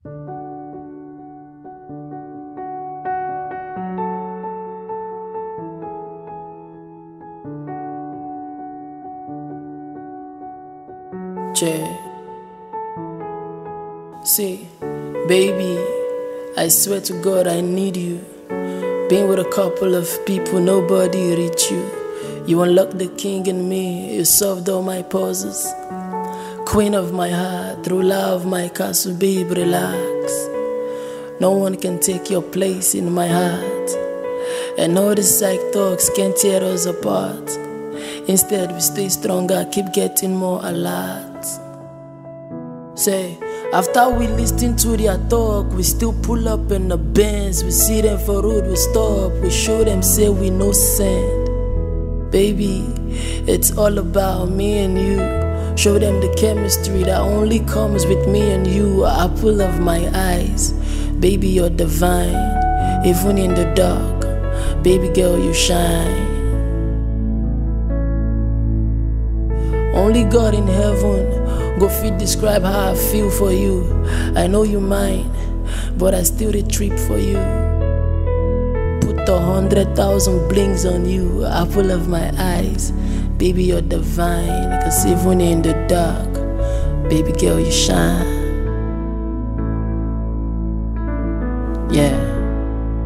See, baby, I swear to God I need you. Been with a couple of people, nobody reach you. You unlocked the king in me, you solved all my pauses. Queen of my heart, ruler of my castle, babe, relax. No one can take your place in my heart. And all the psych talks can't tear us apart. Instead we stay stronger, keep getting more alert. Say, after we listen to their talk, we still pull up in the Benz. We see them for road, we stop. We show them, say we no send. Baby, it's all about me and you. Show them the chemistry that only comes with me and you. Apple of my eyes, baby, you're divine. Even in the dark, baby girl, you shine. Only God in heaven go fit describe how I feel for you. I know you mine, but I still the trip for you. Put 100,000 blings on you, apple of my eyes. Baby, you're divine, 'cause even in the dark, baby girl, you shine.